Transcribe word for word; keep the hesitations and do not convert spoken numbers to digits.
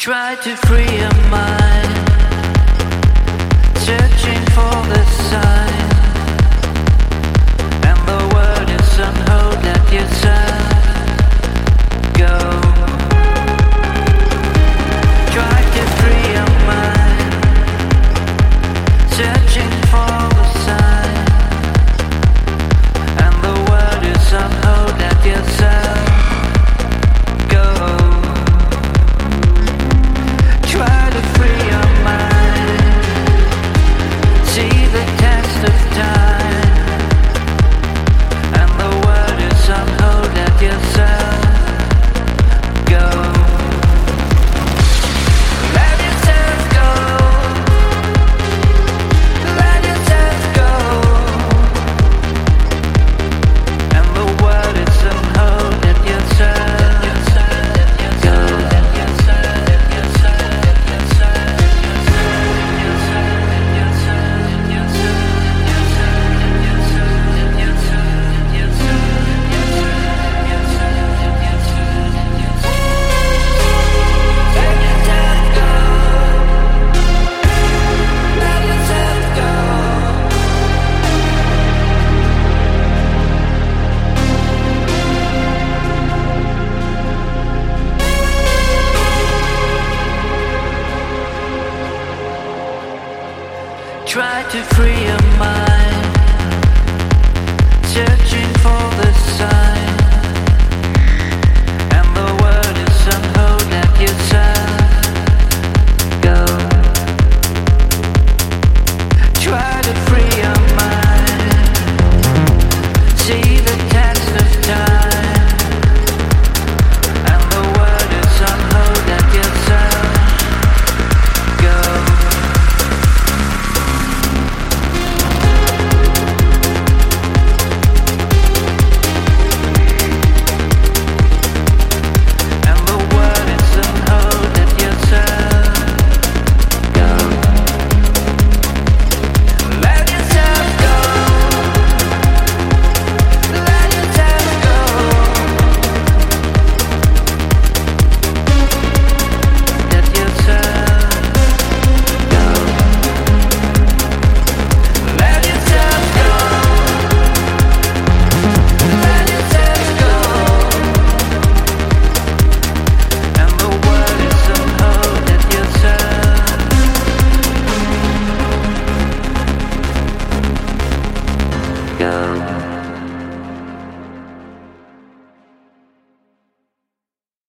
Try to free your mind, searching for the sign, and the word is unhold, let yourself go. Try to free your mind, searching for the sign, and the word is unhold, let yourself go. Try to free your mind, see the test of time, and the word is unhold, let yourself go. Let yourself go. Let yourself go. And the word is unhold, let yourself go. Let yourself, let yourself, let yourself, let yourself, let yourself, let Try to free your mind.